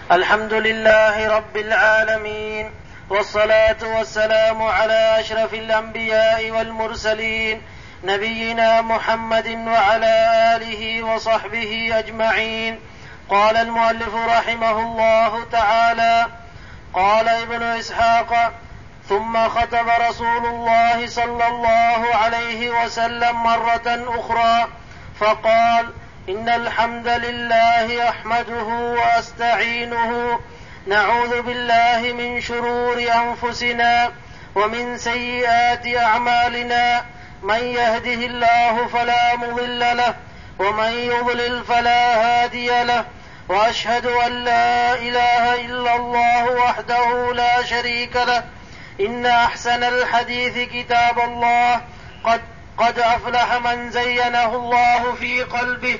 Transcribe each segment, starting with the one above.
الحمد لله رب العالمين، والصلاة والسلام على أشرف الأنبياء والمرسلين نبينا محمد وعلى آله وصحبه أجمعين. قال المؤلف رحمه الله تعالى: قال ابن إسحاق: ثم خطب رسول الله صلى الله عليه وسلم مرة أخرى فقال: إن الحمد لله أحمده وأستعينه، نعوذ بالله من شرور أنفسنا ومن سيئات أعمالنا، من يهده الله فلا مضل له ومن يضلل فلا هادي له، وأشهد أن لا إله إلا الله وحده لا شريك له. إن أحسن الحديث كتاب الله، قد أفلح من زينه الله في قلبه.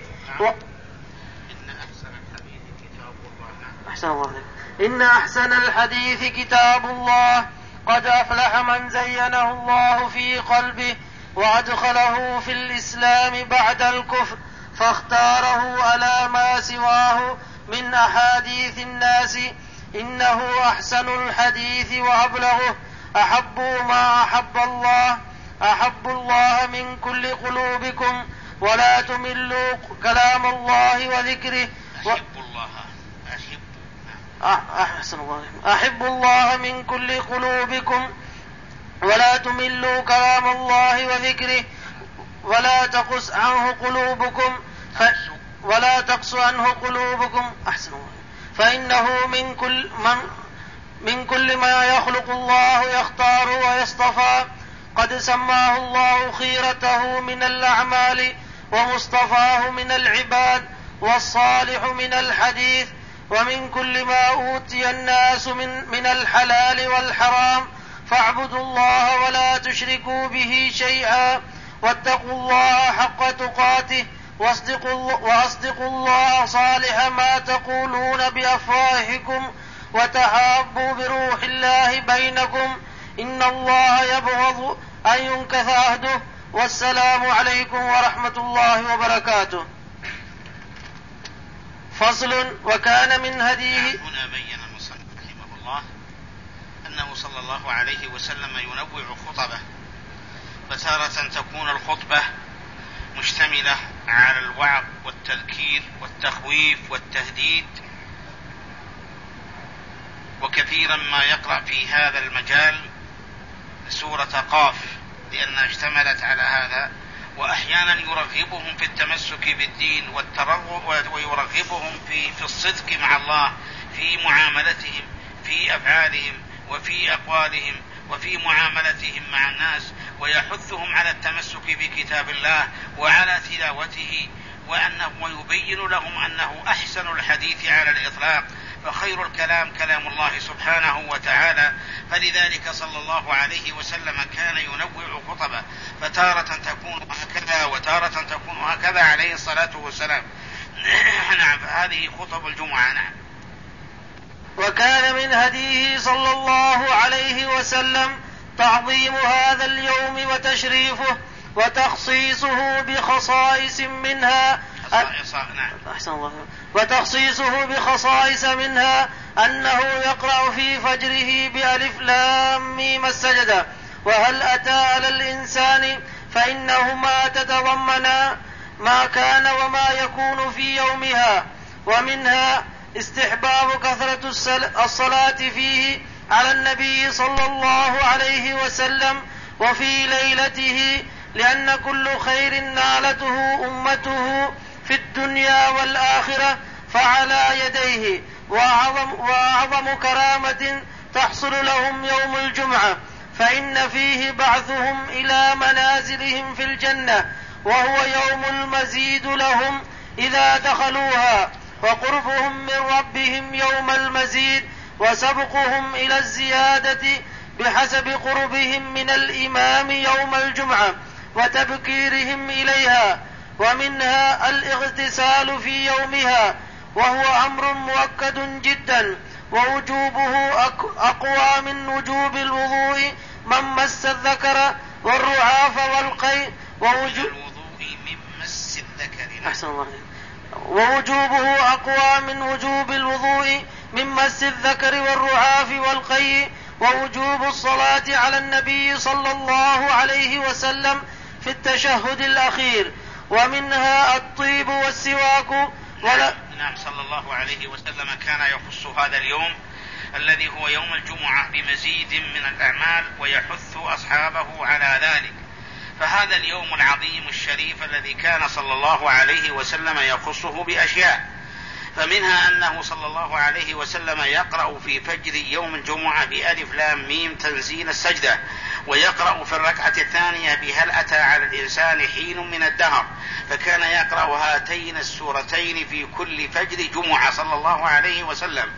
إن أحسن الحديث كتاب الله، قد أفلح من زينه الله في قلبه وأدخله في الإسلام بعد الكفر، فاختاره على ما سواه من أحاديث الناس. إنه أحسن الحديث وأبلغه، أحبوا ما أحب الله من كل قلوبكم، ولا تملوا كلام الله وذكره. أحب الله من كل قلوبكم، ولا تملوا كلام الله وذكره، ولا تقص عنه قلوبكم فإنه من كل ما يخلق الله يختار ويصطفى، قد سماه الله خيرته من الأعمال ومصطفاه من العباد والصالح من الحديث. ومن كل ما أوتي الناس من الحلال والحرام، فاعبدوا الله ولا تشركوا به شيئا، واتقوا الله حق تقاته، وأصدقوا الله صالح ما تقولون بأفواهكم، وتحابوا بروح الله بينكم، إن الله يبغض أن ينكث عهده. والسلام عليكم ورحمة الله وبركاته. فصل. وكان من هديه. هنا بين المصنف رحمه الله أنه صلى الله عليه وسلم ينوع خطبه، فتارة تكون الخطبة مشتملة على الوعظ والتذكير والتخويف والتهديد، وكثيرا ما يقرأ في هذا المجال سورة قاف لأنها اشتملت على هذا، وأحيانا يرغبهم في التمسك بالدين ويرغبهم في الصدق مع الله في معاملتهم، في أفعالهم وفي أقوالهم وفي معاملتهم مع الناس، ويحثهم على التمسك بكتاب الله وعلى تلاوته، ويبين لهم أنه أحسن الحديث على الإطلاق، فخير الكلام كلام الله سبحانه وتعالى. فلذلك صلى الله عليه وسلم كان ينوع خطبه، فتارة تكون هكذا وتارة تكون هكذا عليه الصلاة والسلام. نعم، فهذه خطب الجمعة. نعم. وكان من هديه صلى الله عليه وسلم تعظيم هذا اليوم وتشريفه وتخصيصه بخصائص منها أنه يقرأ في فجره بألف لام ميم السجدة وهل أتى على الإنسان، فإنهما تتضمنا ما كان وما يكون في يومها. ومنها استحباب كثرة الصلاة فيه على النبي صلى الله عليه وسلم وفي ليلته، لأن كل خير نالته أمته في الدنيا والآخرة فعلى يديه، وأعظم كرامة تحصل لهم يوم الجمعة، فإن فيه بعثهم إلى منازلهم في الجنة، وهو يوم المزيد لهم إذا دخلوها، وقربهم من ربهم يوم المزيد، وسبقهم إلى الزيادة بحسب قربهم من الإمام يوم الجمعة وتبكيرهم إليها. ومنها الاغتسال في يومها، وهو أمر مؤكد جدا، ووجوبه أقوى من وجوب الوضوء من مس الذكر والرعاف والقيء، ووجوبه أقوى من وجوب الوضوء من مس الذكر والرعاف والقيء، ووجوب الصلاة على النبي صلى الله عليه وسلم في التشهد الأخير، ومنها الطيب والسواك. نعم صلى الله عليه وسلم كان يخص هذا اليوم الذي هو يوم الجمعة بمزيد من الأعمال ويحث أصحابه على ذلك. فهذا اليوم العظيم الشريف الذي كان صلى الله عليه وسلم يخصه بأشياء، فمنها أنه صلى الله عليه وسلم يقرأ في فجر يوم الجمعة بألف لام ميم تنزيل السجدة، ويقرأ في الركعة الثانية بهل أتى على الإنسان حين من الدهر، فكان يقرأ هاتين السورتين في كل فجر جمعة صلى الله عليه وسلم.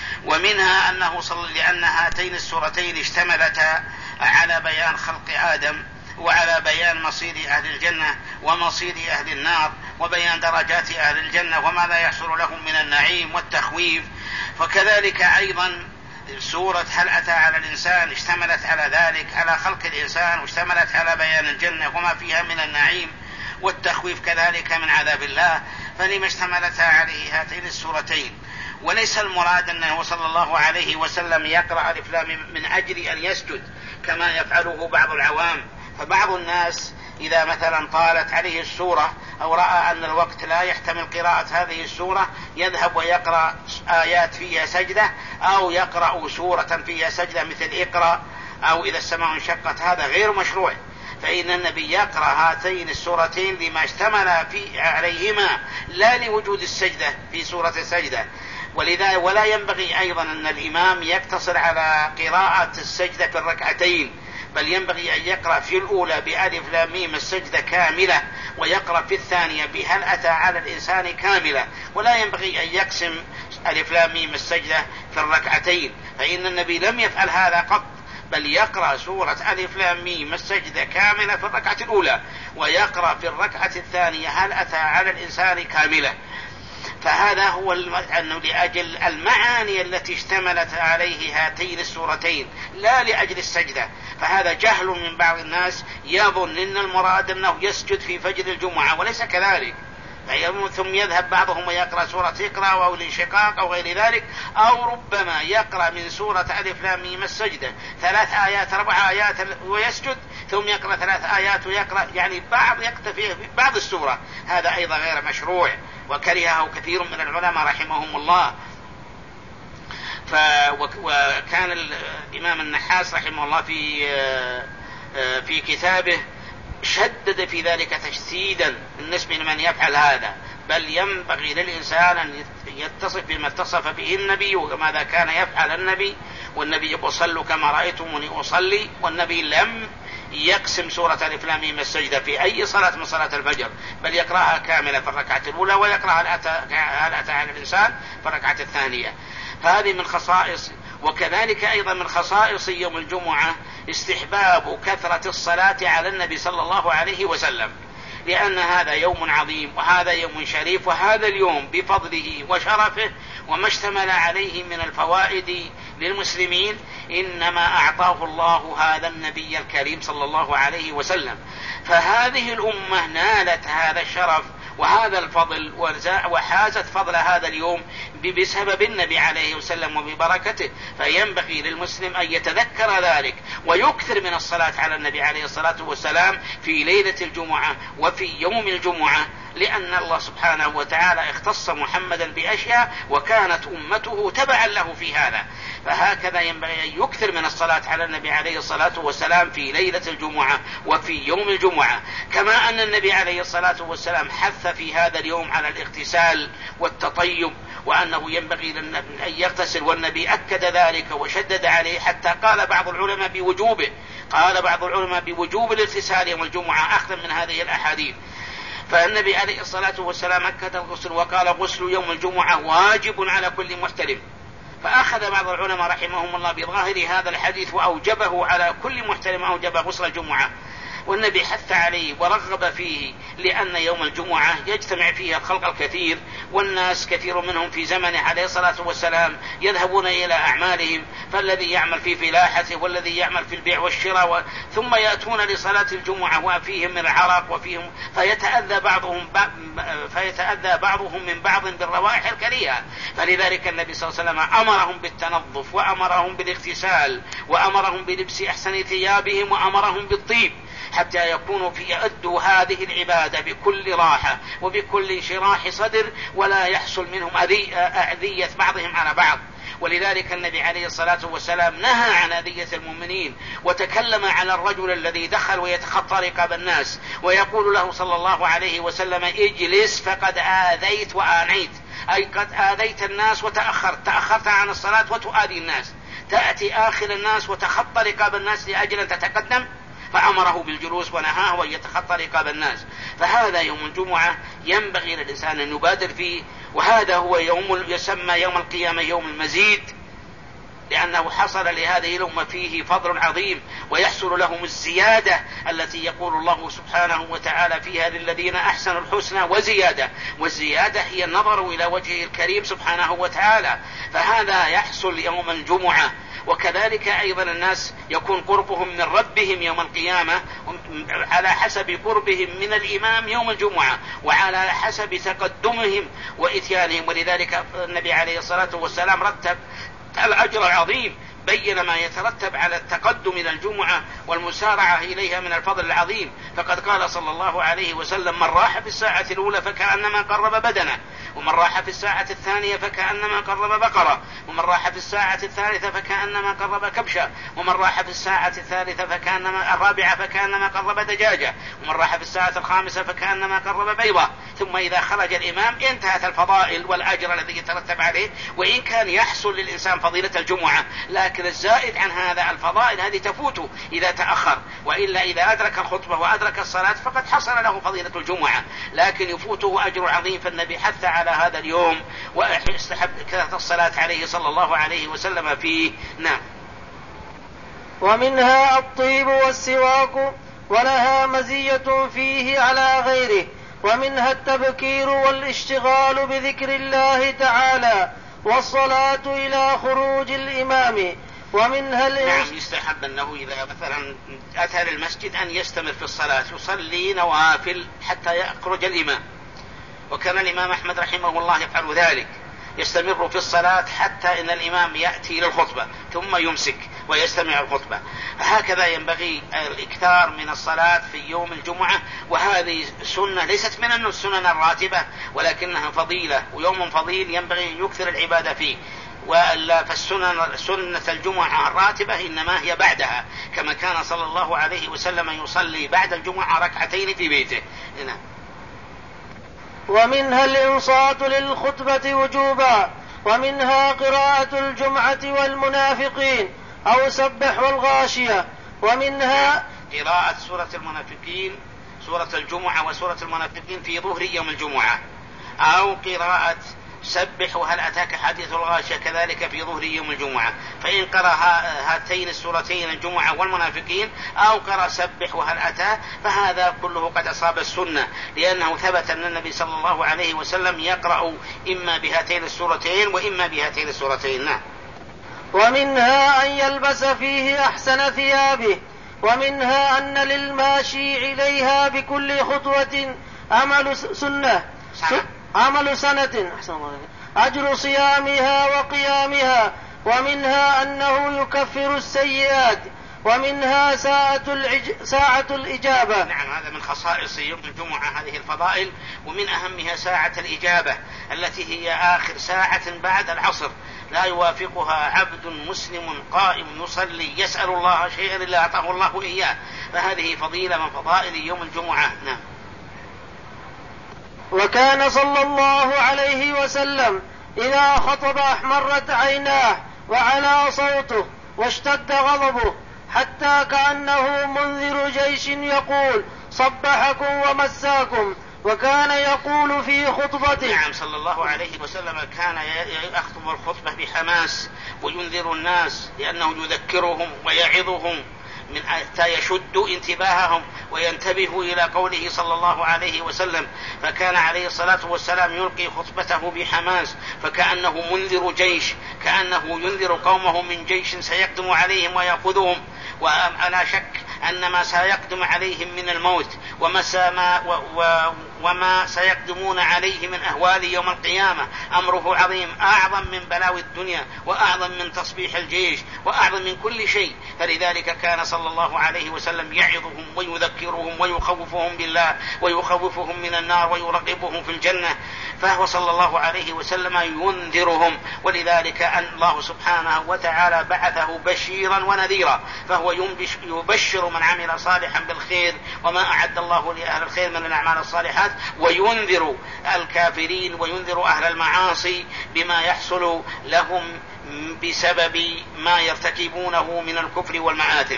ومنها أنه لأن هاتين السورتين اشتملتا على بيان خلق آدم، وعلى بيان مصير أهل الجنة ومصير أهل النار، وبيان درجات أهل الجنة وماذا يحصل لهم من النعيم والتخويف. فكذلك أيضا سورة هل أتى على الإنسان اشتملت على ذلك، على خلق الإنسان، واشتملت على بيان الجنة وما فيها من النعيم والتخويف كذلك من عذاب الله، فلما اشتملتا عليه هاتين السورتين. وليس المراد أنه صلى الله عليه وسلم يقرأ ألف لام من أجل أن يسجد كما يفعله بعض العوام. فبعض الناس إذا مثلا طالت عليه السورة أو رأى أن الوقت لا يحتمل قراءة هذه السورة يذهب ويقرأ آيات فيها سجدة، أو يقرأ سورة فيها سجدة مثل اقرأ أو إذا السماء انشقت. هذا غير مشروع، فإن النبي يقرأ هاتين السورتين لما اشتمل عليهما، لا لوجود السجدة في سورة السجدة. ولذا ولا ينبغي أيضا أن الإمام يقتصر على قراءة السجدة في الركعتين، بل ينبغي أن يقرأ في الأولى بألف لام ميم السجدة كاملة، ويقرأ في الثانية بهل أتى على الإنسان كاملة، ولا ينبغي أن يقسم ألف لام ميم السجدة في الركعتين، فإن النبي لم يفعل هذا قط، بل يقرأ سورة ألف لام ميم السجدة كاملة في الركعة الأولى، ويقرأ في الركعة الثانية هل أتى على الإنسان كاملة. فهذا هو أنه لأجل المعاني التي اشتملت عليه هاتين السورتين، لا لأجل السجدة. فهذا جهل من بعض الناس، يظن أن المراد أنه يسجد في فجر الجمعة، وليس كذلك. ثم يذهب بعضهم ويقرأ سورة اقرأ أو الانشقاق أو غير ذلك، أو ربما يقرأ من سورة ألف لام ميم السجدة 3 آيات 4 آيات ويسجد، ثم يقرأ 3 آيات ويقرأ يعني بعض يكتفي بعض السورة. هذا أيضا غير مشروع، وكرهه كثير من العلماء رحمهم الله. وكان الإمام النحاس رحمه الله في كتابه شدد في ذلك تشديدا بالنسبة لمن يفعل هذا، بل ينبغي للإنسان أن يتصف بما اتصف به النبي وماذا كان يفعل النبي. والنبي يقول صلوا كما رأيتموني أصلي، والنبي لم يقسم سورة ألف لام ميم السجدة في أي صلاة من صلاة الفجر، بل يقرأها كاملة في الركعة الأولى، ويقرأ هل أتى على الإنسان في الركعة الثانية. فهذه من خصائص. وكذلك أيضا من خصائص يوم الجمعة استحباب كثرة الصلاة على النبي صلى الله عليه وسلم، لأن هذا يوم عظيم وهذا يوم شريف، وهذا اليوم بفضله وشرفه وما اشتمل عليه من الفوائد للمسلمين إنما أعطاه الله هذا النبي الكريم صلى الله عليه وسلم. فهذه الأمة نالت هذا الشرف وهذا الفضل وحازت فضل هذا اليوم بسبب النبي عليه وسلم وببركته. فينبغي للمسلم أن يتذكر ذلك ويكثر من الصلاة على النبي عليه الصلاة والسلام في ليلة الجمعة وفي يوم الجمعة، لأن الله سبحانه وتعالى اختص محمدا بأشياء وكانت أمته تبعا له في هذا. فهكذا ينبغي أن يكثر من الصلاة على النبي عليه الصلاة والسلام في ليلة الجمعة وفي يوم الجمعة، كما أن النبي عليه الصلاة والسلام حث في هذا اليوم على الاغتسال والتطيب، وأنه ينبغي أن يغتسل، والنبي أكد ذلك وشدد عليه حتى قال بعض العلماء بوجوبه، قال بعض العلماء بوجوب الاغتسال يوم الجمعة أخذا من هذه الأحاديث. فالنبي عليه الصلاة والسلام أكد الغسل وقال غسل يوم الجمعة واجب على كل محتلم. فأخذ بعض العلماء رحمهم الله بظاهر هذا الحديث وأوجبه على كل محتلم، أوجب غسل الجمعة، والنبي حث عليه ورغب فيه، لأن يوم الجمعة يجتمع فيه الخلق الكثير والناس كثير منهم في زمنه عليه الصلاة والسلام يذهبون إلى أعمالهم، فالذي يعمل في فلاحته والذي يعمل في البيع والشراء، ثم يأتون لصلاة الجمعة وفيهم من العرق وفيهم فيتأذى بعضهم من بعض بالروائح الكريهة. فلذلك النبي صلى الله عليه وسلم أمرهم بالتنظف، وأمرهم بالاغتسال، وأمرهم بلبس أحسن ثيابهم، وأمرهم بالطيب، حتى يكونوا يؤدوا هذه العبادة بكل راحة وبكل انشراح صدر، ولا يحصل منهم أذية بعضهم على بعض. ولذلك النبي عليه الصلاة والسلام نهى عن أذية المؤمنين، وتكلم على الرجل الذي دخل ويتخطى رقاب الناس ويقول له صلى الله عليه وسلم: اجلس فقد آذيت وآنيت، أي قد آذيت الناس تأخرت عن الصلاة وتؤذي الناس، تأتي آخر الناس وتخطى رقاب الناس لأجل أن تتقدم، فأمره بالجلوس ونهاه وأن يتخطى رقاب الناس. فهذا يوم الجمعة ينبغي للإنسان أن يبادر فيه، وهذا هو يوم يسمى يوم القيامة يوم المزيد، لأنه حصل لهذه الأمة فيه فضل عظيم، ويحصل لهم الزيادة التي يقول الله سبحانه وتعالى فيها: للذين أحسنوا الحسنى وزيادة، والزيادة هي النظر إلى وجهه الكريم سبحانه وتعالى. فهذا يحصل يوم الجمعة. وكذلك أيضا الناس يكون قربهم من ربهم يوم القيامة على حسب قربهم من الإمام يوم الجمعة، وعلى حسب تقدمهم وإتيانهم. ولذلك النبي عليه الصلاة والسلام رتب الأجر العظيم، بين ما يترتب على التقدم إلى الجمعة والمسارعة إليها من الفضل العظيم. فقد قال صلى الله عليه وسلم: من راح في الساعة الأولى فكأنما قرب بدنه، ومن راح في الساعة الثانية فكأنما قرب بقرة، ومن راح في الساعة الثالثة فكأنما قرب كبشة، ومن راح في الساعة الثالثة الرابعة فكأنما قرب دجاجة، ومن راح في الساعة الخامسة فكأنما قرب بيضة. ثم إذا خرج الإمام انتهت الفضائل والأجر الذي يترتب عليه. وإن كان يحصل للإنسان فضيلة الجمعة، لكن الزائد عن هذا الفضائل هذه تفوته إذا تأخر، وإلا إذا أدرك الخطبة وأدرك الصلاة فقد حصل له فضيلة الجمعة، لكن يفوته أجر عظيم. فالنبي حث على هذا اليوم ويستحب كثرة الصلاة عليه صلى الله عليه وسلم فيه. نعم. ومنها الطيب والسواك، ولها مزية فيه على غيره. ومنها التبكير والاشتغال بذكر الله تعالى، والصلاة إلى خروج الإمام. ومنها نعم، يستحب أنه إذا مثلا أتى للمسجد أن يستمر في الصلاة، يصلي نوافل حتى يخرج الإمام. وكان الإمام أحمد رحمه الله يفعل ذلك، يستمر في الصلاة حتى إن الإمام يأتي للخطبة ثم يمسك ويستمع الخطبة. هكذا ينبغي الإكثار من الصلاة في يوم الجمعة، وهذه سنة ليست من السنن الراتبة، ولكنها فضيلة، ويوم فضيل ينبغي أن يكثر العبادة فيه. وإلا فسنة الجمعة الراتبة إنما هي بعدها، كما كان صلى الله عليه وسلم يصلي بعد الجمعة ركعتين في بيته. هنا. ومنها الإنصات للخطبة وجوبا. ومنها قراءة الجمعة والمنافقين أو سبح والغاشية. ومنها قراءة سورة المنافقين، سورة الجمعة وسورة المنافقين في ظهر يوم الجمعة، أو قراءة سبح وهل أتاك حديث الغاشية كذلك في ظهر يوم الجمعة. فإن قرأ هاتين السورتين الجمعة والمنافقين أو قرأ سبح وهل أتى فهذا كله قد أصاب السنة، لأنه ثبت أن النبي صلى الله عليه وسلم يقرأ إما بهاتين السورتين وإما بهاتين السورتين. ومنها أن يلبس فيه أحسن ثيابه. ومنها أن للماشي إليها بكل خطوة عمل سنة أجر صيامها وقيامها. ومنها أنه يكفر السيئات. ومنها ساعة الإجابة. نعم، هذا من خصائص يوم الجمعة هذه الفضائل، ومن أهمها ساعة الإجابة التي هي آخر ساعة بعد العصر، لا يوافقها عبد مسلم قائم يصلي يسأل الله شيئا إلا أعطاه الله إياه. فهذه فضيلة من فضائل يوم الجمعة. نعم. وكان صلى الله عليه وسلم إذا خطب أحمرت عيناه وعلى صوته واشتد غضبه، حتى كأنه منذر جيش يقول صبحكم ومساكم. وكان يقول في خطبته. نعم، صلى الله عليه وسلم كان يخطب الخطبة بحماس وينذر الناس، لأنه يذكرهم ويعظهم حتى يشدوا انتباههم وينتبهوا إلى قوله صلى الله عليه وسلم. فكان عليه الصلاة والسلام يلقي خطبته بحماس فكأنه منذر جيش، كأنه ينذر قومه من جيش سيقدم عليهم ويأخذهم، ولا شك أن ما سيقدم عليهم من الموت وما سيقدمون عليه من أهوال يوم القيامة أمره عظيم، أعظم من بلاوي الدنيا وأعظم من تصبيح الجيش وأعظم من كل شيء. فلذلك كان صلى الله عليه وسلم يعظهم ويذكرهم ويخوفهم بالله ويخوفهم من النار ويرغبهم في الجنة، فهو صلى الله عليه وسلم ينذرهم. ولذلك أن الله سبحانه وتعالى بعثه بشيرا ونذيرا، فهو يبشر من عمل صالحا بالخير وما أعد الله لأهل الخير من الأعمال الصالحات، وينذر الكافرين وينذر أهل المعاصي بما يحصل لهم بسبب ما يرتكبونه من الكفر والمآثم.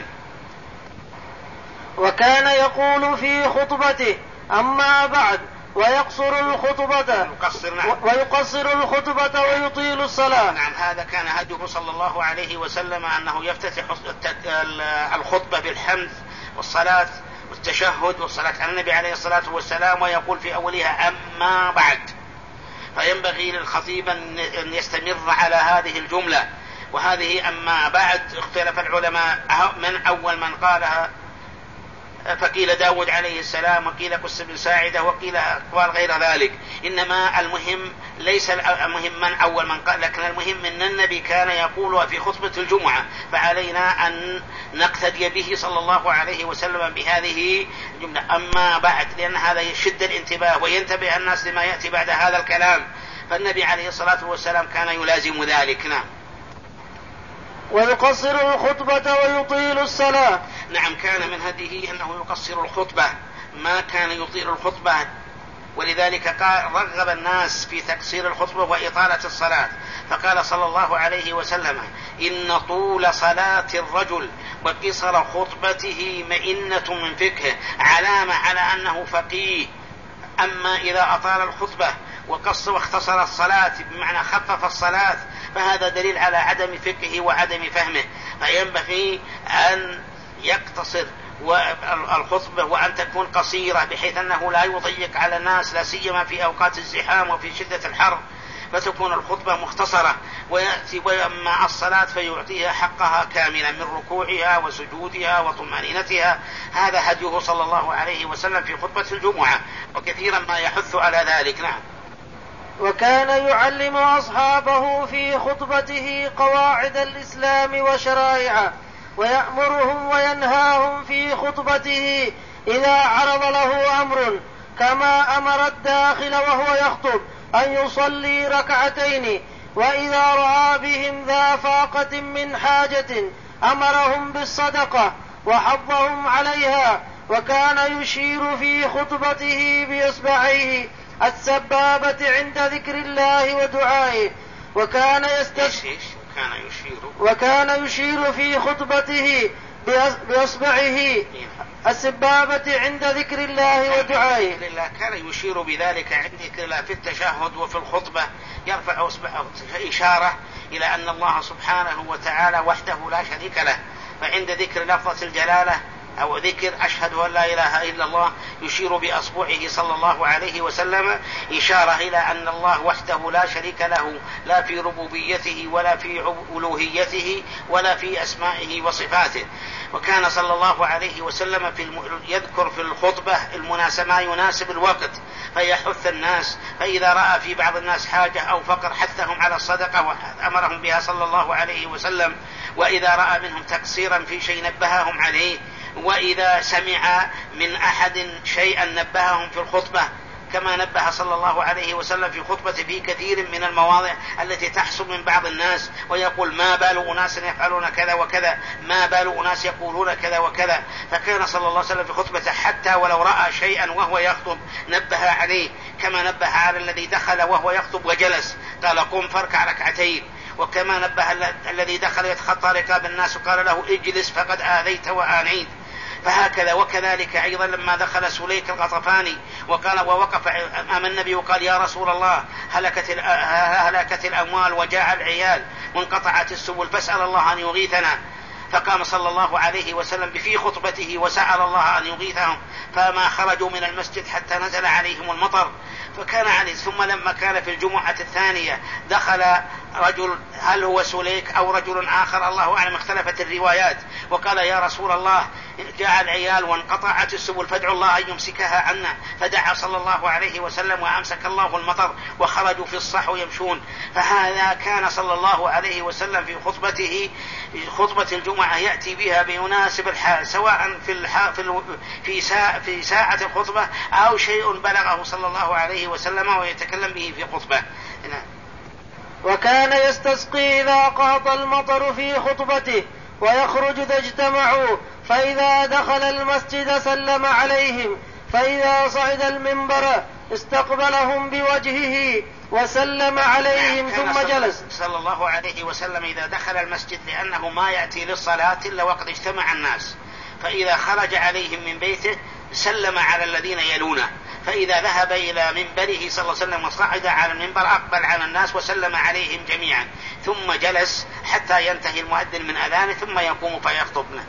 وكان يقول في خطبته: أما بعد، ويقصر الخطبة ويطيل الصلاة. نعم، هذا كان هديه صلى الله عليه وسلم، أنه يفتتح الخطبة بالحمد والصلاة والتشهد والصلاة على النبي عليه الصلاة والسلام، ويقول في أولها: أما بعد. فينبغي للخطيب أن يستمر على هذه الجملة. وهذه أما بعد اختلف العلماء من أول من قالها، فقيل داود عليه السلام، وقيل قس بن ساعدة، وقيل أقوال غير ذلك. إنما المهم ليس المهم من أول من قال، لكن المهم أن النبي كان يقولها في خطبة الجمعة، فعلينا أن نقتدي به صلى الله عليه وسلم بهذه الجملة: أما بعد، لأن هذا يشد الانتباه وينتبه الناس لما يأتي بعد هذا الكلام، فالنبي عليه الصلاة والسلام كان يلازم ذلك. نعم. ويقصر الخطبة ويطيل الصلاة. نعم، كان من هديه أنه يقصر الخطبة، ما كان يطيل الخطبة، ولذلك رغب الناس في تقصير الخطبة وإطالة الصلاة. فقال صلى الله عليه وسلم: إن طول صلاة الرجل وقصر خطبته مئنة من فقهه، علامة على أنه فقيه. أما إذا أطال الخطبة وقص واختصر الصلاة بمعنى خفف الصلاة، فهذا دليل على عدم فقهه وعدم فهمه. فينبغي أن يقتصر الخطبة وأن تكون قصيرة، بحيث أنه لا يضيق على الناس، لا سيما في أوقات الزحام وفي شدة الحر، فتكون الخطبة مختصرة. ويأتي ويما الصلاة فيعطيها حقها كاملا من ركوعها وسجودها وطمأنينتها. هذا هديه صلى الله عليه وسلم في خطبة الجمعة، وكثيرا ما يحث على ذلك. نعم. وكان يعلم أصحابه في خطبته قواعد الإسلام وشرائعه، ويأمرهم وينهاهم في خطبته إذا عرض له أمر، كما أمر الداخل وهو يخطب أن يصلي ركعتين، وإذا رأى بهم ذا فاقة من حاجة أمرهم بالصدقة وحضهم عليها. وكان يشير في خطبته بإصبعيه السبابة عند ذكر الله ودعائه. وكان يشير في خطبته بإصبعه السبابة عند ذكر الله ودعائه. كان يشير بذلك عند ذكر الله في التشهد وفي الخطبة، يرفع إصبعه إشارة إلى أن الله سبحانه وتعالى وحده لا شريك له. فعند ذكر لفظة الجلالة أو ذكر أشهد أن لا إله إلا الله يشير بأصبعه صلى الله عليه وسلم إشارة إلى أن الله وحده لا شريك له، لا في ربوبيته ولا في ألوهيته ولا في أسمائه وصفاته. وكان صلى الله عليه وسلم يذكر في الخطبة ما يناسب الوقت، فيحث الناس، فإذا رأى في بعض الناس حاجة أو فقر حثهم على الصدقة وأمرهم بها صلى الله عليه وسلم، وإذا رأى منهم تقصيرا في شيء نبههم عليه، وإذا سمع من أحد شيئا نبههم في الخطبة، كما نبه صلى الله عليه وسلم في خطبته في كثير من المواضع التي تحصل من بعض الناس، ويقول: ما بال أناس يفعلون كذا وكذا، ما بال أناس يقولون كذا وكذا. فكان صلى الله عليه وسلم في خطبته حتى ولو رأى شيئا وهو يخطب نبه عليه، كما نبه على الذي دخل وهو يخطب وجلس قال: قم فاركع ركعتين. وكما نبه الذي دخل يتخطى رقاب الناس وقال له: اجلس فقد آذيت وآنيت. فهكذا. وكذلك أيضا لما دخل سليك الغطفاني ووقف أمام النبي وقال: يا رسول الله، هلكت الأموال وجاع العيال وانقطعت السبل، فاسأل الله أن يغيثنا. فقام صلى الله عليه وسلم في خطبته وسأل الله أن يغيثهم، فما خرجوا من المسجد حتى نزل عليهم المطر. فكان عليه. ثم لما كان في الجمعة الثانية دخل رجل، هل هو سليك أو رجل آخر الله أعلم، اختلفت الروايات، وقال يا رسول الله جاء العيال وانقطعت السبل فادعوا الله أن يمسكها عنا، فدعا صلى الله عليه وسلم وأمسك الله المطر وخرجوا في الصحو يمشون. فهذا كان صلى الله عليه وسلم في خطبته، خطبة الجمعة يأتي بها بيناسب الحال، سواء في ساعة الخطبة أو شيء بلغه صلى الله عليه وسلم ويتكلم به في خطبة. وكان يستسقي إذا قهط المطر في خطبته ويخرج إذا اجتمعوا، فإذا دخل المسجد سلم عليهم، فإذا صعد المنبر استقبلهم بوجهه وسلم عليهم ثم جلس. صلى الله عليه وسلم إذا دخل المسجد، لأنه ما يأتي للصلاة إلا وقد اجتمع الناس، فإذا خرج عليهم من بيته سلم على الذين يلونه، فإذا ذهب إلى منبره صلى الله عليه وسلم وصعد على المنبر أقبل على الناس وسلم عليهم جميعا، ثم جلس حتى ينتهي المؤذن من أذانه ثم يقوم فيخطبنا.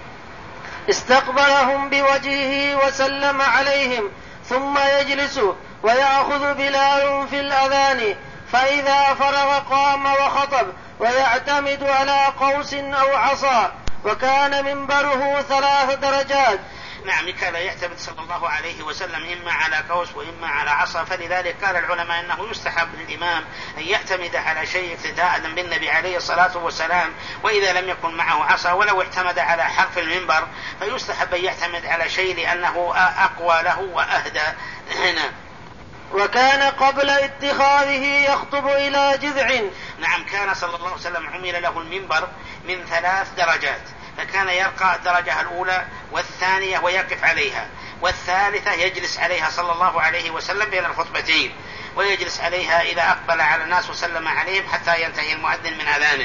استقبلهم بوجهه وسلم عليهم ثم يجلس ويأخذ بلال في الأذان، فإذا فرغ قام وخطب ويعتمد على قوس أو عصا، وكان منبره 3 درجات. نعم، كان يعتمد صلى الله عليه وسلم إما على قوس وإما على عصا، فلذلك قال العلماء أنه يستحب للإمام أن يعتمد على شيء اقتداء بالنبي عليه الصلاة والسلام، وإذا لم يكن معه عصا ولو اعتمد على حرف المنبر فيستحب أن يعتمد على شيء لأنه أقوى له وأهدى هنا. وكان قبل اتخاذه يخطب إلى جذع. نعم، كان صلى الله عليه وسلم عمل له المنبر من 3 درجات، فكان يرقى الدرجة الأولى والثانية ويقف عليها، والثالثة يجلس عليها صلى الله عليه وسلم بين الخطبتين، ويجلس عليها إذا أقبل على الناس وسلم عليهم حتى ينتهي المؤذن من أذانه.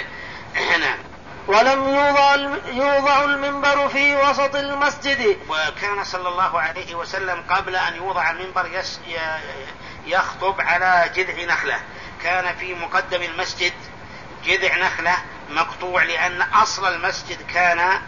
ولم يوضع المنبر في وسط المسجد. وكان صلى الله عليه وسلم قبل أن يوضع المنبر يخطب على جذع نخلة، كان في مقدم المسجد جذع نخلة مقطوع، لأن أصل المسجد كان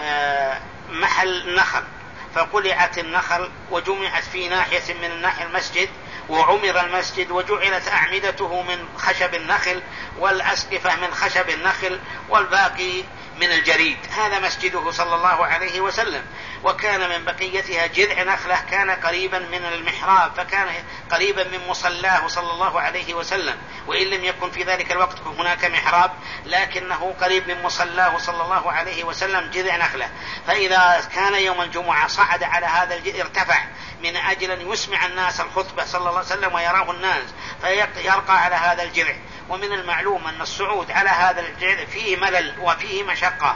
محل نخل، فقلعت النخل وجمعت في ناحية من ناحية المسجد، وعمر المسجد وجعلت أعمدته من خشب النخل والأسقفة من خشب النخل والباقي من الجريد. هذا مسجده صلى الله عليه وسلم. وكان من بقيتها جذع نخلة كان قريبا من المحراب، فكان قريبا من مصلاه صلى الله عليه وسلم، وإن لم يكن في ذلك الوقت هناك محراب لكنه قريب من مصلاه صلى الله عليه وسلم جذع نخلة. فإذا كان يوم الجمعة صعد على هذا الجذع، ارتفع من أجل أن يسمع الناس الخطبة صلى الله عليه وسلم ويراه الناس، فيرقى على هذا الجذع. ومن المعلوم أن الصعود على هذا الجذع فيه ملل وفيه مشقة،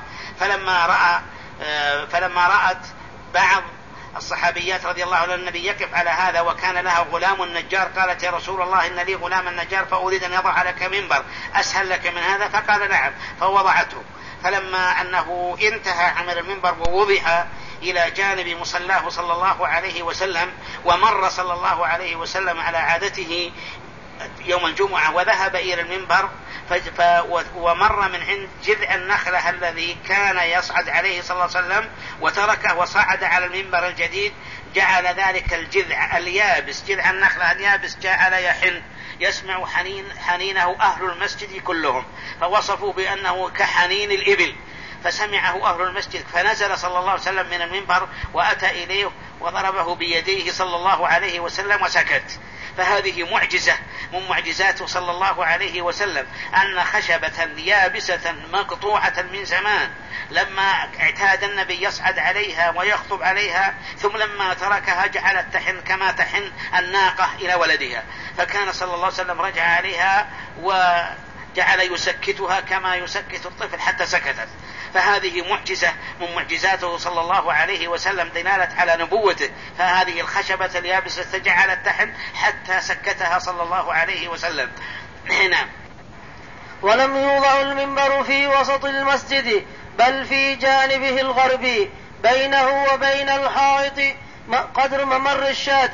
فلما رأت بعض الصحابيات رضي الله عنها النبي يقف على هذا وكان لها غلام النجار، قالت يا رسول الله إن لي غلام النجار فأريد أن يضع لك منبر، أسهل لك من هذا؟ فقال نعم، فوضعته. فلما أنه انتهى عمل المنبر ووضع إلى جانب مصلاه صلى الله عليه وسلم، ومر صلى الله عليه وسلم على عادته يوم الجمعة وذهب إلى المنبر ومر من عند جذع النخلة الذي كان يصعد عليه صلى الله عليه وسلم وتركه وصعد على المنبر الجديد، جعل ذلك الجذع اليابس، جذع النخلة اليابس، جعل يحن، يسمع حنينه أهل المسجد كلهم، فوصفوا بأنه كحنين الإبل، فسمعه أهل المسجد، فنزل صلى الله عليه وسلم من المنبر وأتى إليه وضربه بيديه صلى الله عليه وسلم وسكت. فهذه معجزة من معجزاته صلى الله عليه وسلم، أن خشبة يابسة مقطوعة من زمان لما اعتاد النبي يصعد عليها ويخطب عليها، ثم لما تركها جعلت تحن كما تحن الناقة إلى ولدها، فكان صلى الله عليه وسلم رجع عليها وجعل يسكتها كما يسكت الطفل حتى سكتت. فهذه معجزة من معجزاته صلى الله عليه وسلم دلالة على نبوته، فهذه الخشبة اليابسة جعلت تحن حتى سكتها صلى الله عليه وسلم. هنا ولم يوضع المنبر في وسط المسجد بل في جانبه الغربي بينه وبين الحائط قدر ممر الشاة،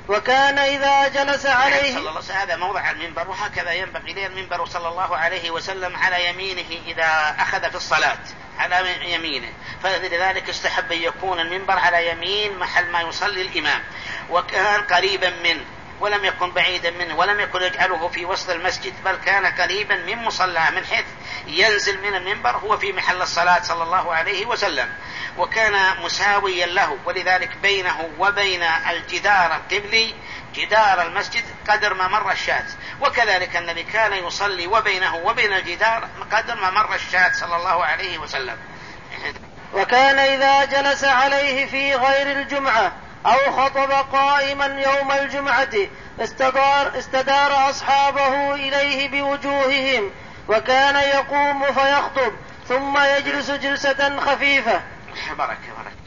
وكان إذا جلس عليه صلى الله عليه وسلم هذا موضع المنبر، وهكذا ينبغي لي المنبر صلى الله عليه وسلم على يمينه إذا أخذ في الصلاة على يمينه، فلذلك استحب أن يكون المنبر على يمين محل ما يصلي الإمام، وكان قريبا منه ولم يكن بعيدا منه، ولم يكن يجعله في وسط المسجد، بل كان قريبا من مصلاه من حيث ينزل من المنبر هو في محل الصلاة صلى الله عليه وسلم، وكان مساويا له، ولذلك بينه وبين الجدار القبلي جدار المسجد قدر ما مر الشاة، وكذلك النبي كان يصلي وبينه وبين الجدار قدر ما مر الشاة صلى الله عليه وسلم. وكان إذا جلس عليه في غير الجمعة أو خطب قائما يوم الجمعة استدار أصحابه إليه بوجوههم، وكان يقوم فيخطب ثم يجلس جلسة خفيفة. بركة.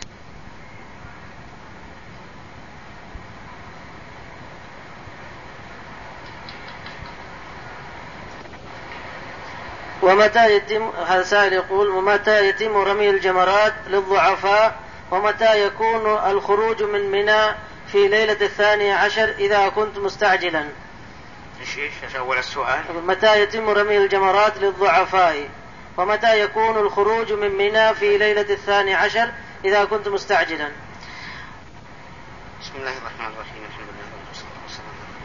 ومتى يتم، هذا سائل يقول: ومتى يتم رمي الجمرات للضعفاء؟ ومتى يكون الخروج من منى في ليلة 12 إذا كنت مستعجلا؟ ايش أول السؤال؟ متى يتم رمي الجمرات للضعفاء؟ ومتى يكون الخروج من منى في ليلة 12 إذا كنت مستعجلا؟ بسم الله الرحمن الرحيم، الحمد لله والصلاة والسلام.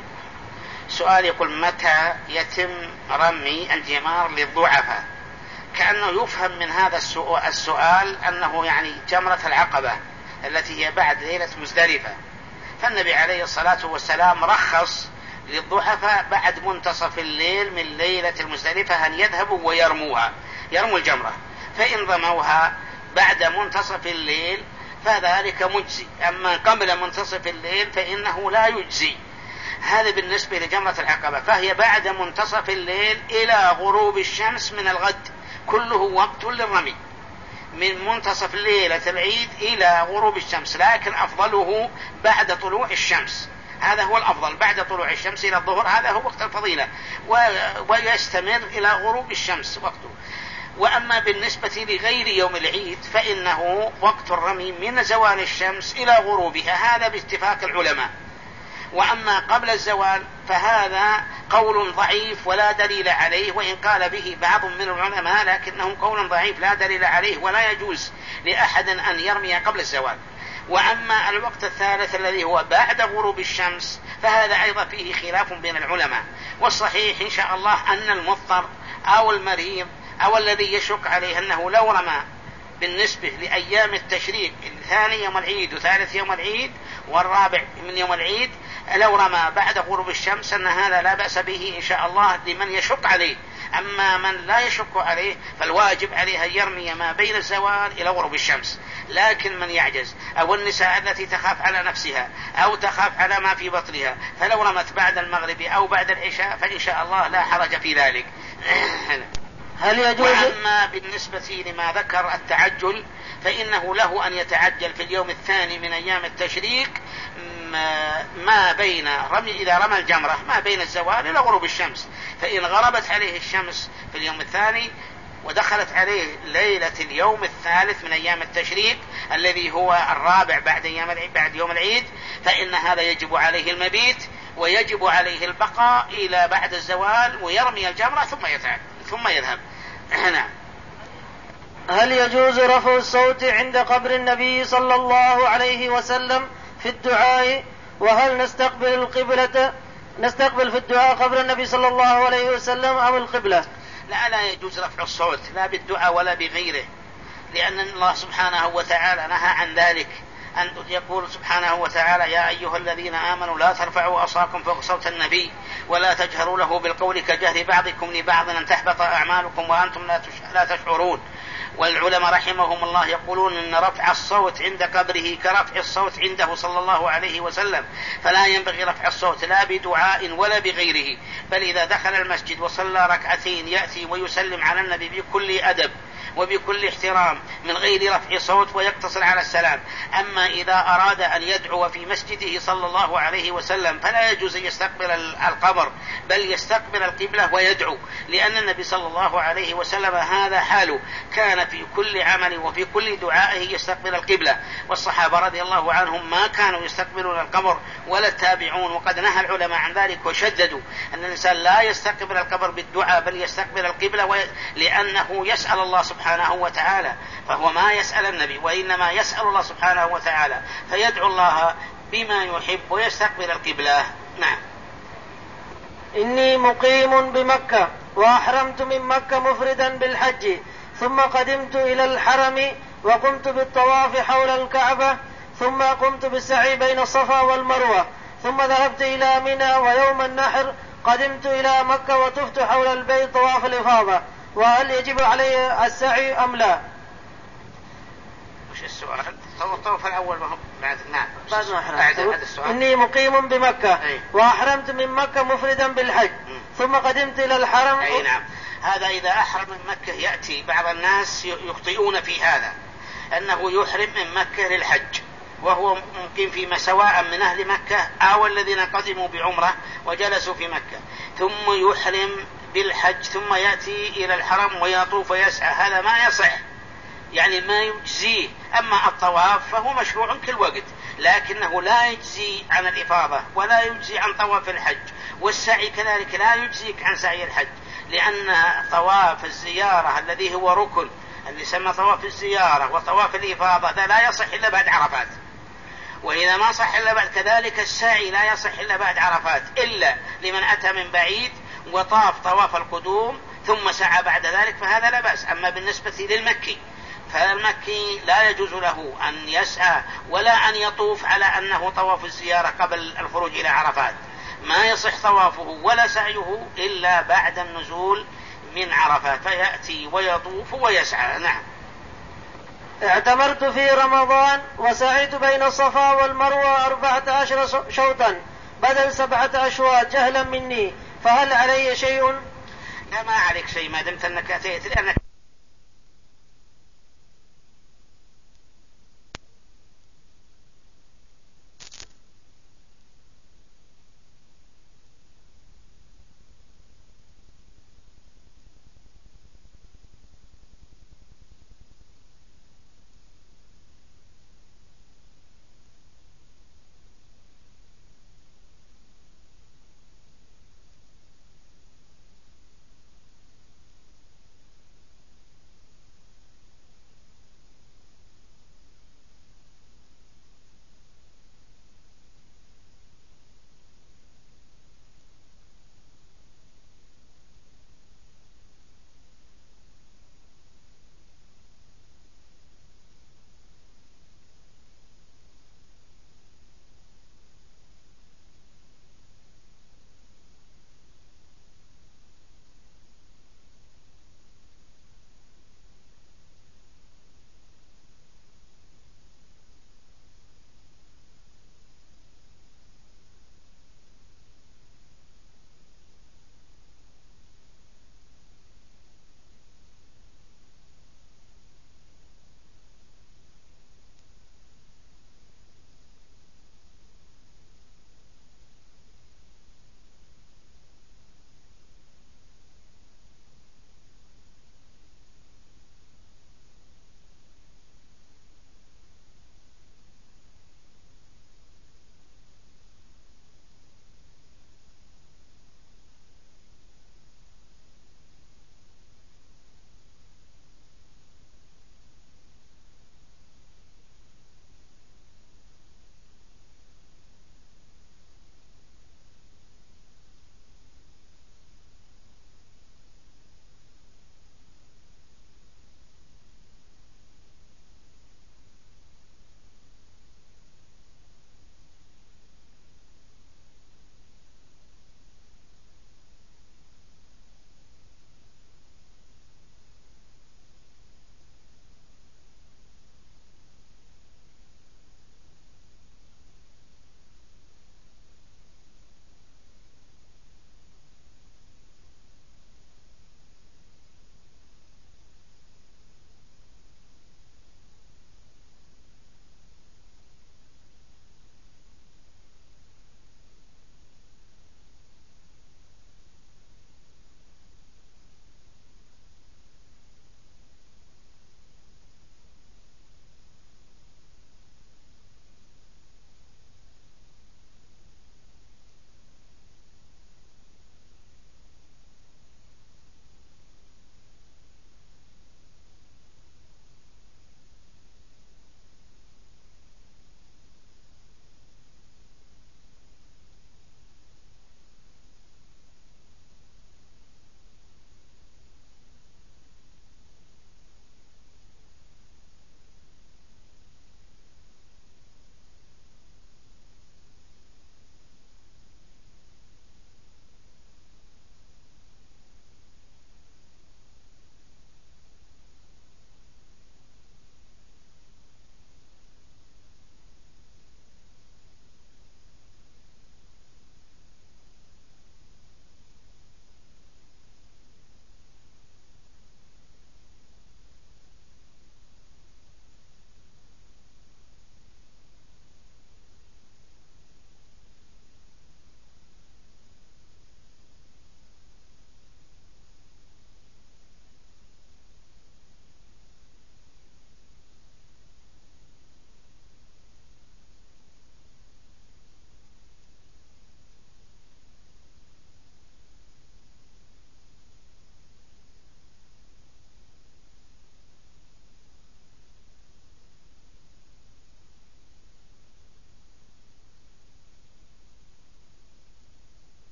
سؤال يقول: متى يتم رمي الجمار للضعفاء؟ كأنه يفهم من هذا السؤال أنه يعني جمرة العقبة التي هي بعد ليلة مزدلفة، فالنبي عليه الصلاة والسلام رخص للضعفاء بعد منتصف الليل من ليلة المزدلفة أن يذهبوا يرموا الجمرة، فإن رموها بعد منتصف الليل فذلك مجزي، أما قبل منتصف الليل فإنه لا يجزي. هذا بالنسبة لجمرة العقبة، فهي بعد منتصف الليل إلى غروب الشمس من الغد، كله وقت للرمي من منتصف ليلة العيد إلى غروب الشمس، لكن أفضله بعد طلوع الشمس، هذا هو الأفضل، بعد طلوع الشمس إلى الظهر، هذا هو وقت الفضيلة، ويستمر إلى غروب الشمس وقته. وأما بالنسبة لغير يوم العيد فإنه وقت الرمي من زوال الشمس إلى غروبها، هذا باتفاق العلماء. وأما قبل الزوال فهذا قول ضعيف ولا دليل عليه، وإن قال به بعض من العلماء لكنه قول ضعيف لا دليل عليه، ولا يجوز لأحد أن يرمي قبل الزوال. وأما الوقت الثالث الذي هو بعد غروب الشمس فهذا أيضا فيه خلاف بين العلماء، والصحيح إن شاء الله أن المضطر أو المريض أو الذي يشك عليه أنه لو رمى بالنسبة لأيام التشريق الثاني يوم العيد وثالث يوم العيد والرابع من يوم العيد، لو رمى بعد غروب الشمس أن هذا لا بأس به إن شاء الله لمن يشك عليه. أما من لا يشك عليه فالواجب عليه أن يرمي ما بين الزوال إلى غروب الشمس، لكن من يعجز أو النساء التي تخاف على نفسها أو تخاف على ما في بطنها فلو رمت بعد المغرب أو بعد العشاء فإن شاء الله لا حرج في ذلك. هل يجوز؟ وأما بالنسبة لما ذكر التعجل فإنه له أن يتعجل في اليوم الثاني من أيام التشريق ما بين إذا رمى الجمرة ما بين الزوال إلى غروب الشمس، فإن غربت عليه الشمس في اليوم الثاني ودخلت عليه ليلة اليوم الثالث من أيام التشريق الذي هو الرابع بعد يوم العيد فإن هذا يجب عليه المبيت ويجب عليه البقاء إلى بعد الزوال ويرمي الجمرة ثم يذهب. نعم. هل يجوز رفع الصوت عند قبر النبي صلى الله عليه وسلم في الدعاء؟ وهل نستقبل في الدعاء قبر النبي صلى الله عليه وسلم أم القبلة؟ لا يجوز رفع الصوت لا بالدعاء ولا بغيره، لأن الله سبحانه وتعالى نهى عن ذلك، أن يقول سبحانه وتعالى: يا أيها الذين آمنوا لا ترفعوا أصواتكم فوق صوت النبي ولا تجهروا له بالقول كجهر بعضكم لبعض أن تحبط أعمالكم وأنتم لا تشعرون. والعلماء رحمهم الله يقولون أن رفع الصوت عند قبره كرفع الصوت عنده صلى الله عليه وسلم، فلا ينبغي رفع الصوت لا بدعاء ولا بغيره، بل إذا دخل المسجد وصلى ركعتين يأتي ويسلم على النبي بكل أدب وبكل احترام من غير رفع صوت ويقتصر على السلام. أما إذا أراد أن يدعو في مسجده صلى الله عليه وسلم فلا يجوز أن يستقبل القبر، بل يستقبل القبلة ويدعو، لأن النبي صلى الله عليه وسلم هذا حاله، كان في كل عمل وفي كل دعائه يستقبل القبلة. والصحابة رضي الله عنهم ما كانوا يستقبلون القبر ولا التابعون، وقد نهى العلماء عن ذلك وشددوا أن الإنسان لا يستقبل القبر بالدعاء بل يستقبل القبلة، لأنه يسأل الله سبحانه وتعالى، فهو ما يسأل النبي وإنما يسأل الله سبحانه وتعالى، فيدعو الله بما يحب ويستقبل القبلة. نعم. إني مقيم بمكة وأحرمت من مكة مفردا بالحج، ثم قدمت إلى الحرم وقمت بالطواف حول الكعبة، ثم قمت بالسعي بين الصفا والمروة، ثم ذهبت إلى منى، ويوم النحر قدمت إلى مكة وطفت حول البيت طواف الإفاضة، وهل يجب علي السعي أم لا؟ وش السؤال؟ الطواف الأول بعد نعم بعد السؤال. إني مقيم بمكة وأحرمت من مكة مفردا بالحج ثم قدمت إلى الحرم. أي نعم. هذا إذا أحرم من مكة يأتي بعض الناس يخطئون في هذا، أنه يحرم من مكة للحج وهو ممكن فيما سواء من أهل مكة أو الذين قدموا بعمرة وجلسوا في مكة، ثم يحرم بالحج ثم يأتي إلى الحرم ويطوف ويسعى. هذا ما يصح، يعني ما يجزيه. أما الطواف فهو مشروع كل وقت، لكنه لا يجزي عن الإفاضة ولا يجزي عن طواف الحج، والسعي كذلك لا يجزيك عن سعي الحج، لأن طواف الزيارة الذي هو ركن اللي يسمى طواف الزيارة وطواف الإفاضة ده لا يصح إلا بعد عرفات، وإذا ما صح إلا بعد كذلك السعي لا يصح إلا بعد عرفات، إلا لمن أتى من بعيد وطاف طواف القدوم ثم سعى بعد ذلك فهذا لا بأس. أما بالنسبة للمكي فالمكي لا يجوز له أن يسعى ولا أن يطوف على أنه طواف الزيارة قبل الخروج إلى عرفات، ما يصح طوافه ولا سعيه إلا بعد النزول من عرفات، فيأتي ويطوف ويسعى. نعم. اعتمرت في رمضان وسعيت بين الصفا والمروة 14 شوطا بدل 7 أشواط جهلا مني، فهل علي شيء؟ لا، ما عليك شيء ما دمت أنك أتيت، لأنك